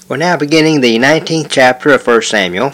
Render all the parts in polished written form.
We're now beginning the 19th chapter of 1 Samuel.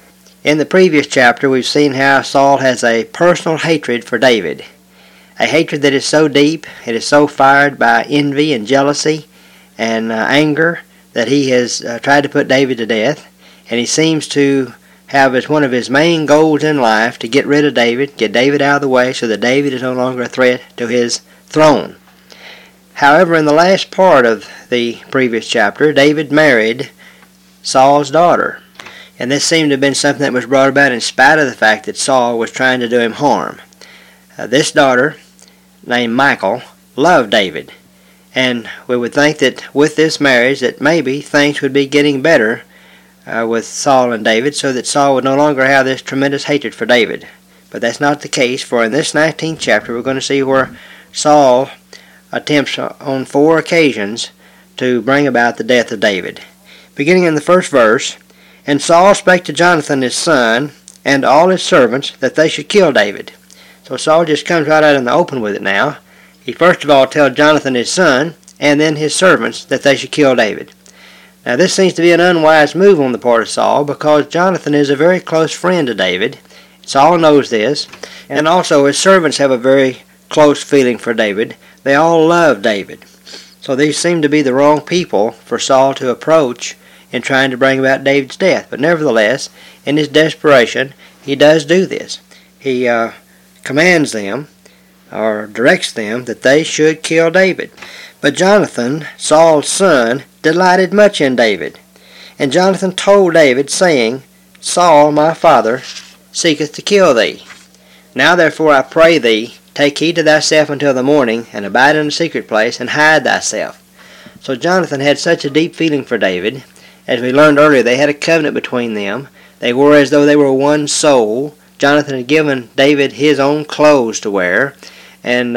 In the previous chapter, we've seen how Saul has a personal hatred for David. A hatred that is so deep, it is so fired by envy and jealousy and anger that he has tried to put David to death. And he seems to have as one of his main goals in life to get rid of David, get David out of the way so that David is no longer a threat to his throne. However, in the last part of the previous chapter, David married Saul's daughter. And this seemed to have been something that was brought about in spite of the fact that Saul was trying to do him harm. This daughter, named Michal, loved David. And we would think that with this marriage that maybe things would be getting better with Saul and David, so that Saul would no longer have this tremendous hatred for David. But that's not the case, for in this 19th chapter we're going to see where Saul attempts on 4 occasions to bring about the death of David. Beginning in the first verse, "And Saul spake to Jonathan his son, and all his servants, that they should kill David." So Saul just comes right out in the open with it now. He first of all tells Jonathan his son, and then his servants, that they should kill David. Now this seems to be an unwise move on the part of Saul, because Jonathan is a very close friend to David. Saul knows this, and also his servants have a very close feeling for David. They all love David. So these seem to be the wrong people for Saul to approach in trying to bring about David's death. But nevertheless, in his desperation, he does do this. He commands them, or directs them, that they should kill David. But Jonathan, Saul's son, delighted much in David. And Jonathan told David, saying, "Saul my father seeketh to kill thee. Now therefore I pray thee, take heed to thyself until the morning, and abide in a secret place, and hide thyself." So Jonathan had such a deep feeling for David. As we learned earlier, they had a covenant between them. They were as though they were one soul. Jonathan had given David his own clothes to wear, and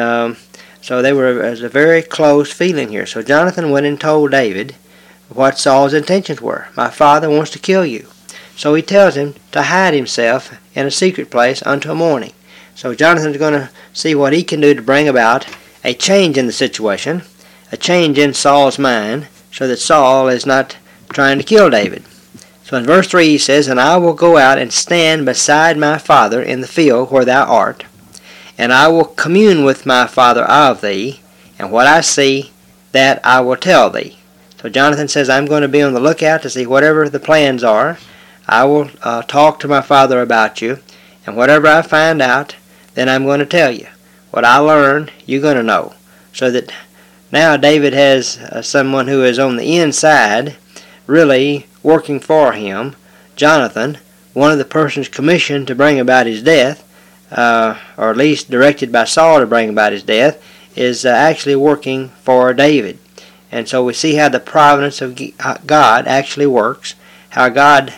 so they were as a very close feeling here. So Jonathan went and told David what Saul's intentions were. "My father wants to kill you." So he tells him to hide himself in a secret place until morning. So Jonathan's going to see what he can do to bring about a change in the situation, a change in Saul's mind, so that Saul is not trying to kill David. So in verse 3 he says, "And I will go out and stand beside my father in the field where thou art, and I will commune with my father of thee, and what I see, that I will tell thee." So Jonathan says, I'm going to be on the lookout to see whatever the plans are. I will talk to my father about you, and whatever I find out, then I'm going to tell you. What I learn, you're going to know. So that now David has someone who is on the inside, really working for him. Jonathan, one of the persons commissioned to bring about his death, or at least directed by Saul to bring about his death, is actually working for David. And so we see how the providence of God actually works, how God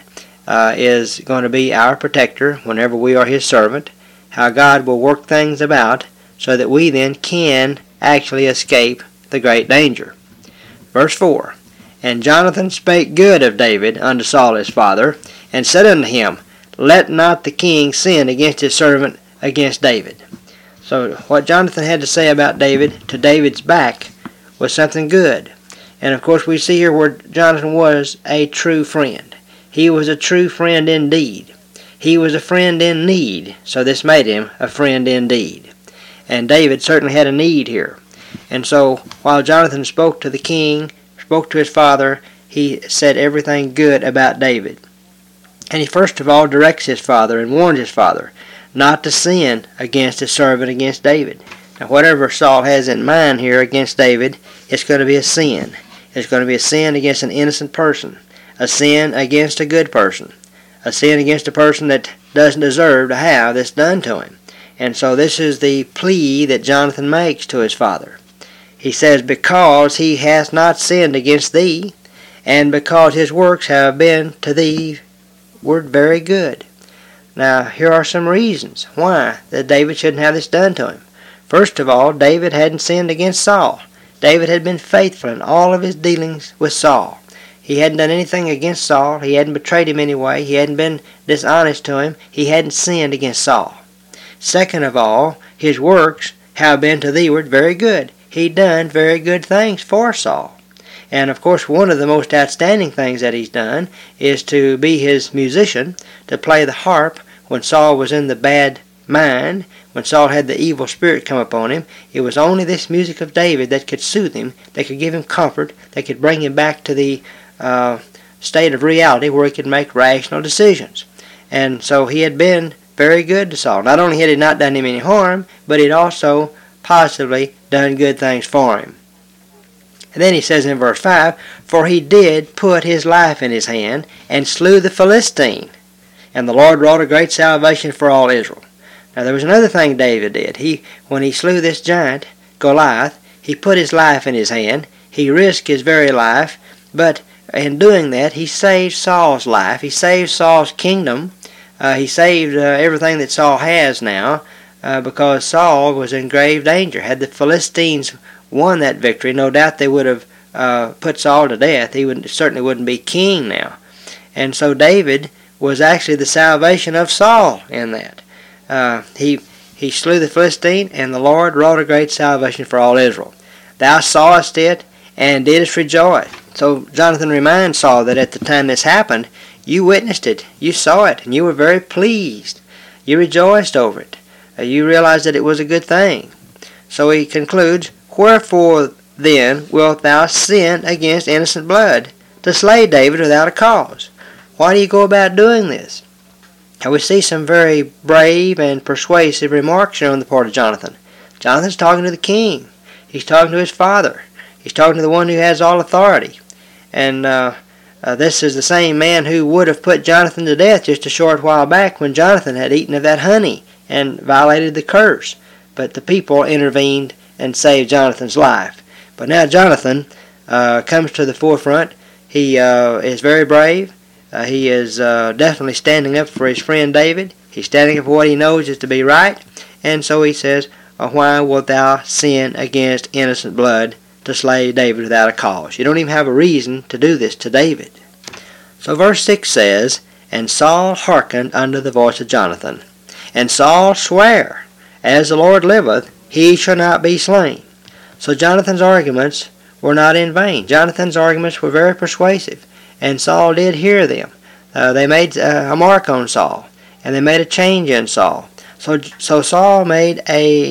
is going to be our protector whenever we are his servant, how God will work things about so that we then can actually escape the great danger. Verse 4, "And Jonathan spake good of David unto Saul his father, and said unto him, Let not the king sin against his servant against David." So what Jonathan had to say about David to David's back was something good. And of course we see here where Jonathan was a true friend. He was a true friend indeed. He was a friend in need, so this made him a friend indeed. And David certainly had a need here. And so while Jonathan spoke to the king, spoke to his father, he said everything good about David. And he first of all directs his father and warns his father not to sin against his servant, against David. Now whatever Saul has in mind here against David, it's going to be a sin. It's going to be a sin against an innocent person, a sin against a good person, a sin against a person that doesn't deserve to have this done to him. And so this is the plea that Jonathan makes to his father. He says, "Because he hath not sinned against thee, and because his works have been to thee were very good." Now here are some reasons why that David shouldn't have this done to him. First of all, David hadn't sinned against Saul. David had been faithful in all of his dealings with Saul. He hadn't done anything against Saul. He hadn't betrayed him anyway. He hadn't been dishonest to him. He hadn't sinned against Saul. Second of all, his works have been to thee were very good. He done very good things for Saul. And of course, one of the most outstanding things that he's done is to be his musician, to play the harp when Saul was in the bad mind, when Saul had the evil spirit come upon him. It was only this music of David that could soothe him, that could give him comfort, that could bring him back to the state of reality where he could make rational decisions. And so he had been very good to Saul. Not only had he not done him any harm, but he'd also positively done good things for him. And then he says in verse 5, "For he did put his life in his hand, and slew the Philistine. And the Lord wrought a great salvation for all Israel." Now there was another thing David did. When he slew this giant, Goliath, he put his life in his hand. He risked his very life, but in doing that, he saved Saul's life. He saved Saul's kingdom. He saved everything that Saul has now, because Saul was in grave danger. Had the Philistines won that victory, no doubt they would have put Saul to death. He certainly wouldn't be king now. And so David was actually the salvation of Saul in that. He slew the Philistine, and the Lord wrought a great salvation for all Israel. Thou sawest it, and didst rejoice. So Jonathan reminds Saul that at the time this happened, you witnessed it, you saw it, and you were very pleased. You rejoiced over it. You realized that it was a good thing. So he concludes, "Wherefore then wilt thou sin against innocent blood, to slay David without a cause?" Why do you go about doing this? Now we see some very brave and persuasive remarks here on the part of Jonathan. Jonathan's talking to the king. He's talking to his father. He's talking to the one who has all authority. And this is the same man who would have put Jonathan to death just a short while back when Jonathan had eaten of that honey and violated the curse. But the people intervened and saved Jonathan's life. But now Jonathan comes to the forefront. He is very brave. He is definitely standing up for his friend David. He's standing up for what he knows is to be right. And so he says, "Why wilt thou sin against innocent blood, to slay David without a cause?" You don't even have a reason to do this to David. So verse 6 says, "And Saul hearkened unto the voice of Jonathan. And Saul sware, As the Lord liveth, he shall not be slain." So Jonathan's arguments were not in vain. Jonathan's arguments were very persuasive, and Saul did hear them. They made a mark on Saul, and they made a change in Saul. So Saul made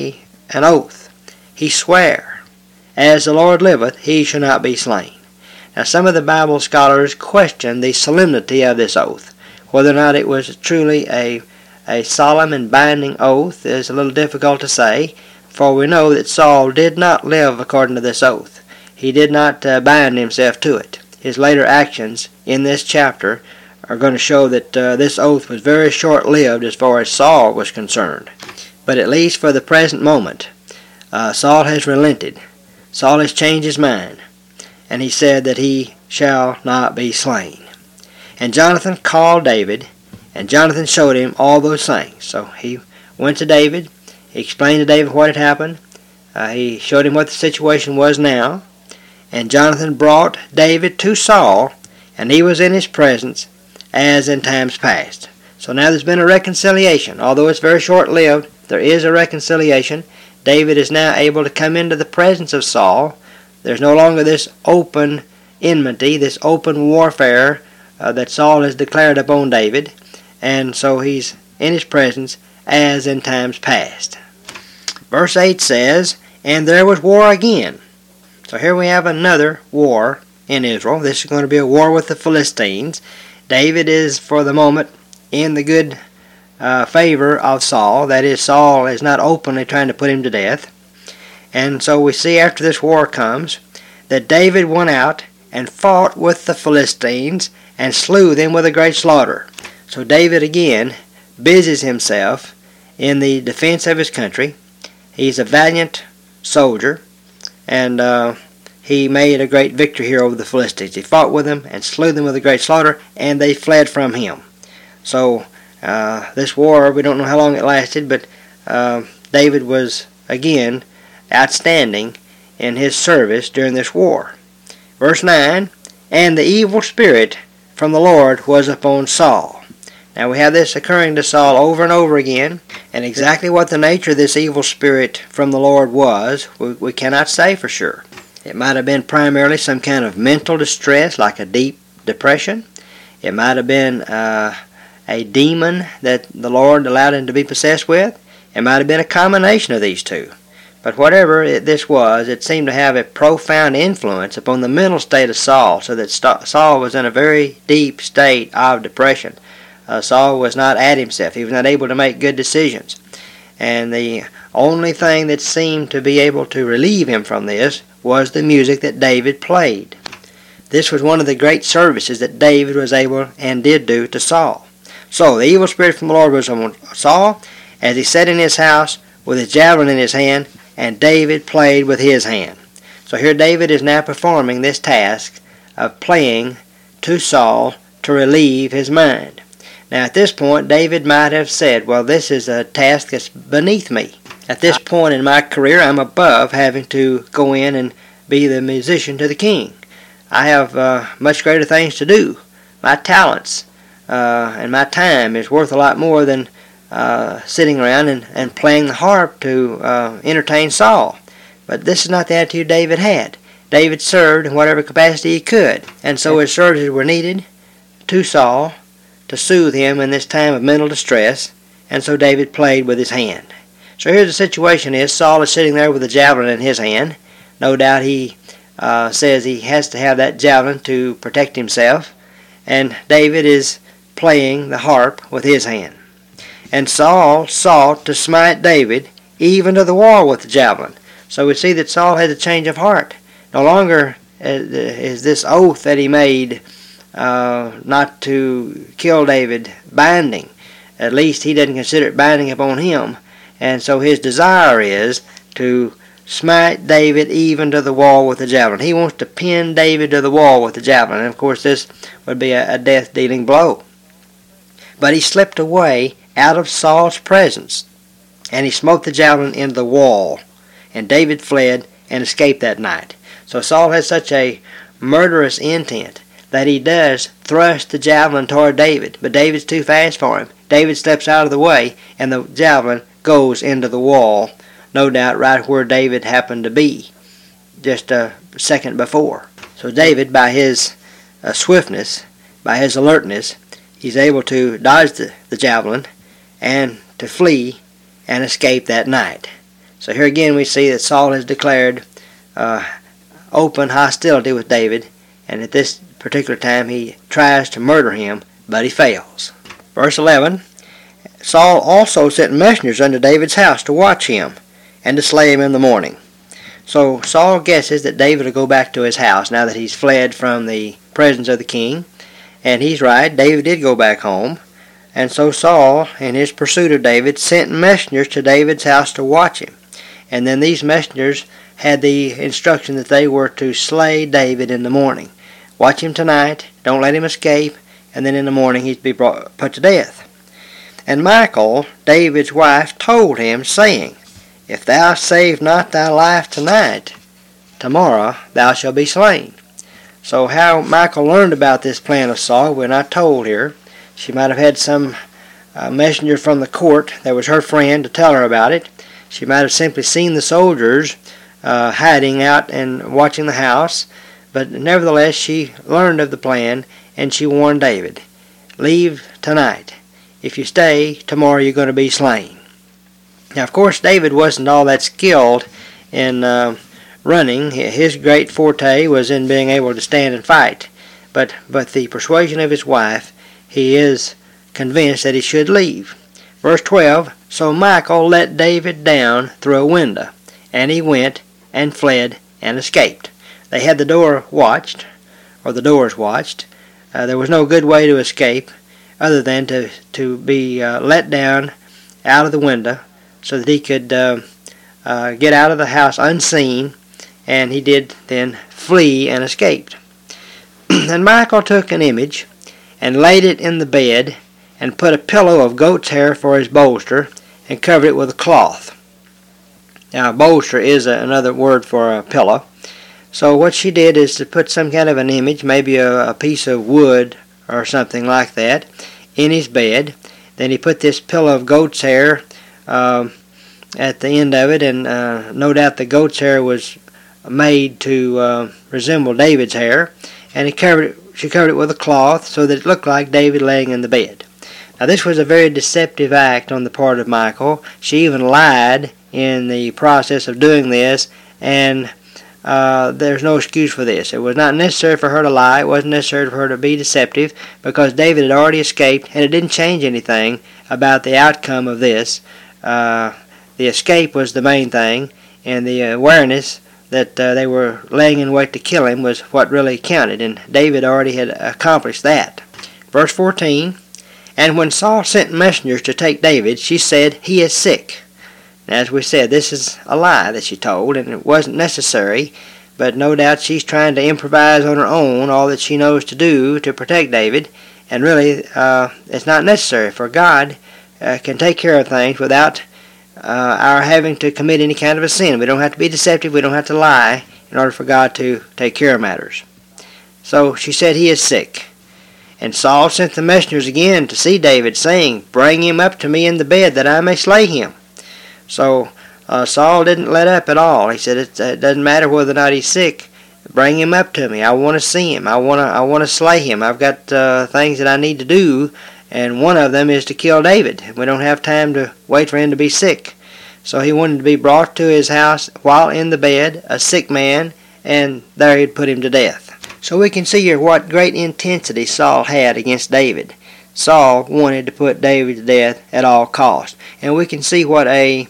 an oath. He sware, "As the Lord liveth, he shall not be slain." Now some of the Bible scholars question the solemnity of this oath. Whether or not it was truly a solemn and binding oath is a little difficult to say, for we know that Saul did not live according to this oath. He did not bind himself to it. His later actions in this chapter are going to show that this oath was very short-lived as far as Saul was concerned. But at least for the present moment, Saul has relented. Saul has changed his mind, and he said that he shall not be slain. And Jonathan called David, and Jonathan showed him all those things. So he went to David, he explained to David what had happened, he showed him what the situation was now, and Jonathan brought David to Saul, and he was in his presence as in times past. So now there's been a reconciliation. Although it's very short-lived, there is a reconciliation. David is now able to come into the presence of Saul. There's no longer this open enmity, this open warfare that Saul has declared upon David. And so he's in his presence as in times past. Verse 8 says, "And there was war again." So here we have another war in Israel. This is going to be a war with the Philistines. David is, for the moment, in the good favor of Saul. That is, Saul is not openly trying to put him to death. And so we see after this war comes that David went out and fought with the Philistines and slew them with a great slaughter. So David again busies himself in the defense of his country. He's a valiant soldier, and he made a great victory here over the Philistines. He fought with them and slew them with a great slaughter, and they fled from him. So this war, we don't know how long it lasted, but David was again outstanding in his service during this war. Verse 9, "And the evil spirit from the Lord was upon Saul." Now we have this occurring to Saul over and over again, and exactly what the nature of this evil spirit from the Lord was, we cannot say for sure. It might have been primarily some kind of mental distress, like a deep depression. It might have been a demon that the Lord allowed him to be possessed with. It might have been a combination of these two. But whatever this was, it seemed to have a profound influence upon the mental state of Saul, so that Saul was in a very deep state of depression. Saul was not at himself. He was not able to make good decisions. And the only thing that seemed to be able to relieve him from this was the music that David played. This was one of the great services that David was able and did do to Saul. So the evil spirit from the Lord was on Saul as he sat in his house with his javelin in his hand, and David played with his hand. So here David is now performing this task of playing to Saul to relieve his mind. Now at this point, David might have said, well, this is a task that's beneath me. At this point in my career, I'm above having to go in and be the musician to the king. I have much greater things to do. My talents and my time is worth a lot more than sitting around and playing the harp to entertain Saul. But this is not the attitude David had. David served in whatever capacity he could, and so his services were needed to Saul to soothe him in this time of mental distress, and so David played with his hand. So here's the situation is, Saul is sitting there with a javelin in his hand. No doubt he says he has to have that javelin to protect himself, and David is playing the harp with his hand. And Saul sought to smite David even to the wall with the javelin. So we see that Saul had a change of heart. No longer is this oath that he made not to kill David binding. At least he doesn't consider it binding upon him. And so his desire is to smite David even to the wall with the javelin. He wants to pin David to the wall with the javelin. And of course this would be a death-dealing blow. But he slipped away out of Saul's presence, and he smote the javelin into the wall. And David fled and escaped that night. So Saul has such a murderous intent that he does thrust the javelin toward David, but David's too fast for him. David steps out of the way, and the javelin goes into the wall, no doubt right where David happened to be just a second before. So David, by his swiftness, by his alertness, he's able to dodge the javelin and to flee and escape that night. So here again we see that Saul has declared open hostility with David, and at this particular time he tries to murder him, but he fails. Verse 11, Saul also sent messengers unto David's house to watch him and to slay him in the morning. So Saul guesses that David will go back to his house now that he's fled from the presence of the king. And he's right, David did go back home. And so Saul, in his pursuit of David, sent messengers to David's house to watch him. And then these messengers had the instruction that they were to slay David in the morning. Watch him tonight, don't let him escape, and then in the morning he'd be put to death. And Michal, David's wife, told him, saying, If thou save not thy life tonight, tomorrow thou shalt be slain. So how Michal learned about this plan of Saul, we're not told here. She might have had some messenger from the court that was her friend to tell her about it. She might have simply seen the soldiers hiding out and watching the house. But nevertheless, she learned of the plan, and she warned David, Leave tonight. If you stay, tomorrow you're going to be slain. Now, of course, David wasn't all that skilled in running. His great forte was in being able to stand and fight. But the persuasion of his wife, he is convinced that he should leave. Verse 12, So Michal let David down through a window, and he went and fled and escaped. They had the door watched, or the doors watched. There was no good way to escape other than to be let down out of the window so that he could get out of the house unseen, and he did then flee and escaped. And Michal took an image and laid it in the bed and put a pillow of goat's hair for his bolster and covered it with a cloth. Now, a bolster is another word for a pillow. So what she did is to put some kind of an image, maybe a piece of wood or something like that, in his bed. Then he put this pillow of goat's hair at the end of it, and no doubt the goat's hair was made to resemble David's hair, and she covered it with a cloth so that it looked like David laying in the bed. Now this was a very deceptive act on the part of Michal. She even lied in the process of doing this, and there's no excuse for this. It was not necessary for her to lie. It wasn't necessary for her to be deceptive, because David had already escaped, and it didn't change anything about the outcome of this. The escape was the main thing, and the awareness that they were laying in wait to kill him was what really counted, and David already had accomplished that. Verse 14, "And when Saul sent messengers to take David, she said, 'He is sick.'" As we said, this is a lie that she told, and it wasn't necessary, but no doubt she's trying to improvise on her own all that she knows to do to protect David, and really it's not necessary, for God can take care of things without our having to commit any kind of a sin. We don't have to be deceptive, we don't have to lie in order for God to take care of matters. So she said, "He is sick." And Saul sent the messengers again to see David, saying, "Bring him up to me in the bed, that I may slay him." So Saul didn't let up at all. He said, it doesn't matter whether or not he's sick. Bring him up to me. I want to see him. I want to slay him. I've got things that I need to do, and one of them is to kill David. We don't have time to wait for him to be sick. So he wanted to be brought to his house while in the bed, a sick man, and there he'd put him to death. So we can see here what great intensity Saul had against David. Saul wanted to put David to death at all costs. And we can see what a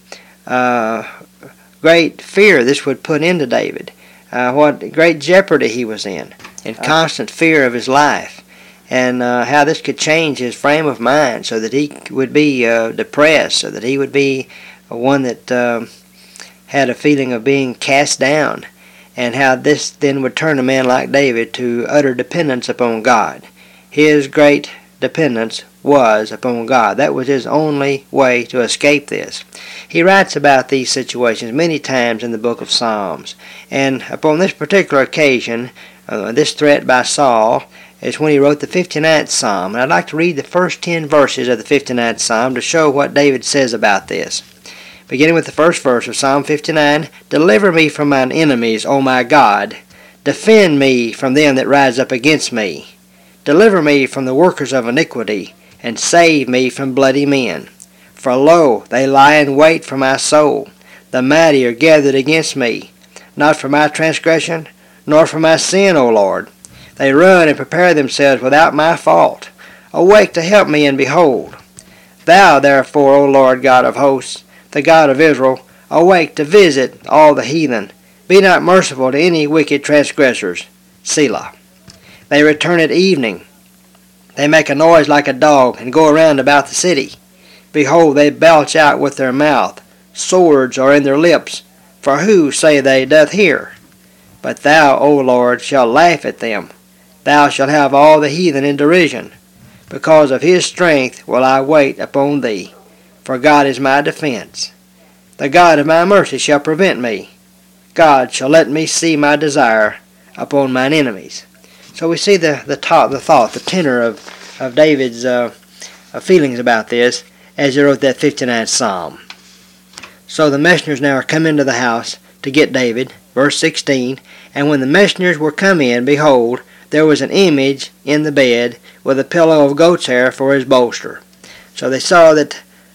great fear this would put into David. What great jeopardy he was in constant fear of his life. And how this could change his frame of mind so that he would be depressed, so that he would be one that had a feeling of being cast down. And how this then would turn a man like David to utter dependence upon God. His great dependence was upon God. That was his only way to escape this. He writes about these situations many times in the book of Psalms. And upon this particular occasion, this threat by Saul is when he wrote the 59th Psalm. And I'd like to read the first 10 verses of the 59th Psalm to show what David says about this. Beginning with the first verse of Psalm 59, "Deliver me from mine enemies, O my God. Defend me from them that rise up against me. Deliver me from the workers of iniquity, and save me from bloody men. For lo, they lie in wait for my soul. The mighty are gathered against me, not for my transgression, nor for my sin, O Lord. They run and prepare themselves without my fault. Awake to help me, and behold. Thou therefore, O Lord God of hosts, the God of Israel, awake to visit all the heathen. Be not merciful to any wicked transgressors. Selah. They return at evening. They make a noise like a dog, and go around about the city. Behold, they belch out with their mouth. Swords are in their lips. For who, say they, doth hear? But thou, O Lord, shalt laugh at them. Thou shalt have all the heathen in derision. Because of his strength will I wait upon thee. For God is my defense. The God of my mercy shall prevent me. God shall let me see my desire upon mine enemies." So we see the thought, the tenor of David's feelings about this as he wrote that 59th Psalm. So the messengers now are come into the house to get David. Verse 16, "And when the messengers were come in, behold, there was an image in the bed with a pillow of goat's hair for his bolster." So they saw that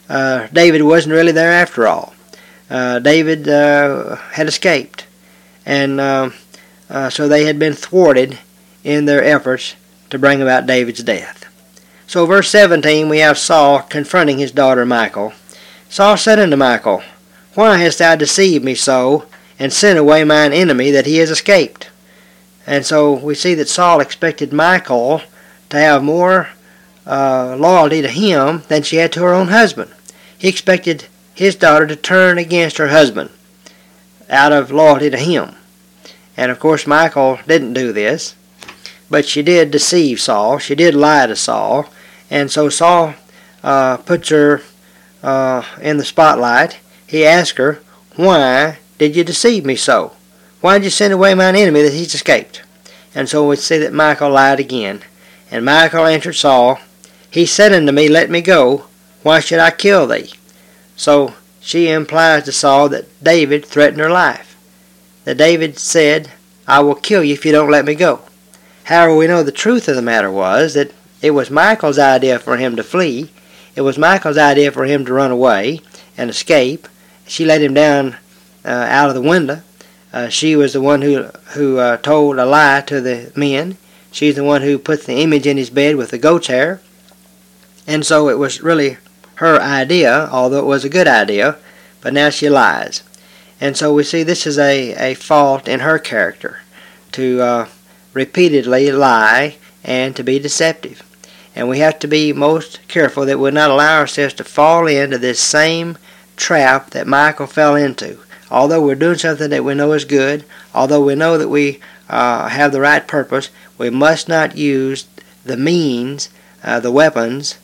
David wasn't really there after all. David had escaped, and so they had been thwarted in their efforts to bring about David's death. So verse 17, we have Saul confronting his daughter Michal. Saul said unto Michal, "Why hast thou deceived me so, and sent away mine enemy, that he has escaped?" And so we see that Saul expected Michal to have more loyalty to him than she had to her own husband. He expected his daughter to turn against her husband out of loyalty to him. And of course Michal didn't do this, but she did deceive Saul. She did lie to Saul. And so Saul puts her in the spotlight. He asks her, "Why did you deceive me so? Why did you send away mine enemy that he's escaped?" And so we see that Michal lied again. And Michal answered Saul, "He said unto me, Let me go. Why should I kill thee?" So she implies to Saul that David threatened her life. that David said, I will kill you if you don't let me go. However, we know the truth of the matter was that it was Michal's idea for him to flee. It was Michal's idea for him to run away and escape. She let him down out of the window. She was the one who told a lie to the men. She's the one who put the image in his bed with the goat's hair. And so it was really her idea, although it was a good idea, but now she lies. And so we see this is a fault in her character, to repeatedly lie and to be deceptive. And we have to be most careful that we not allow ourselves to fall into this same trap that Michal fell into. Although we're doing something that we know is good, although we know that we have the right purpose, we must not use the means, the weapons,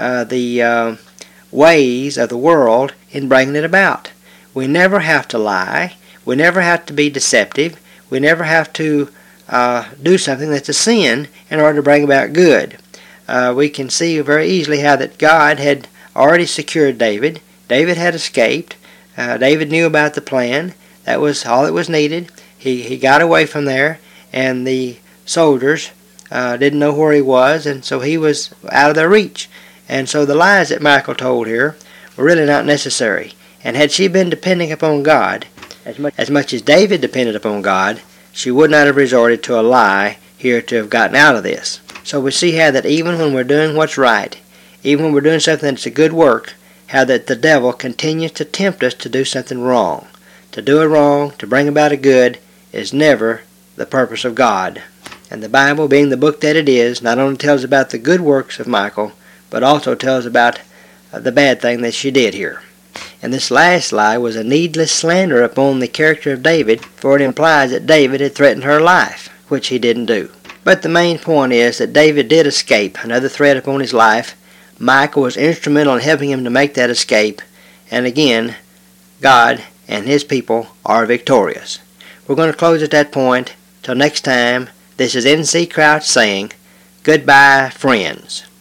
the ways of the world in bringing it about. We never have to lie. We never have to be deceptive. We never have to do something that's a sin in order to bring about good. We can see very easily how that God had already secured David. David had escaped. David knew about the plan. That was all that was needed. He got away from there, and the soldiers didn't know where he was, and so he was out of their reach. And so the lies that Michal told here were really not necessary. And had she been depending upon God, as much as David depended upon God, she would not have resorted to a lie here to have gotten out of this. So we see how that even when we're doing what's right, even when we're doing something that's a good work, how that the devil continues to tempt us to do something wrong. To do it wrong, to bring about a good, is never the purpose of God. And the Bible, being the book that it is, not only tells about the good works of Michal, but also tells about the bad thing that she did here. And this last lie was a needless slander upon the character of David, for it implies that David had threatened her life, which he didn't do. But the main point is that David did escape another threat upon his life. Michal was instrumental in helping him to make that escape. And again, God and his people are victorious. We're going to close at that point. Till next time, this is N.C. Crouch saying, goodbye, friends.